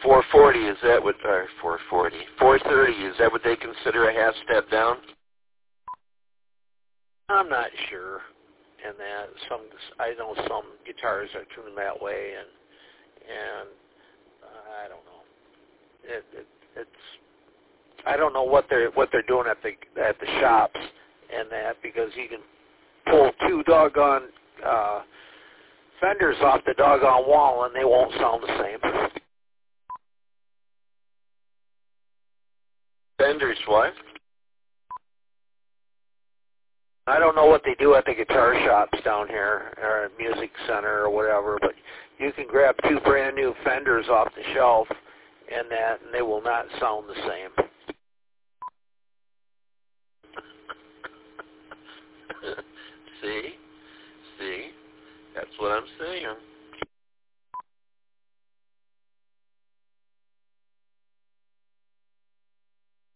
440, is that what, or 440, 430, is that what they consider a half step down? I'm not sure. And that I know some guitars are tuned that way, and I don't know. It's I don't know what they're doing at the shops and that, because you can pull two doggone fenders off the doggone wall and they won't sound the same. Fenders what? I don't know what they do at the guitar shops down here, or music center or whatever, but you can grab two brand new fenders off the shelf and they will not sound the same. See? That's what I'm saying.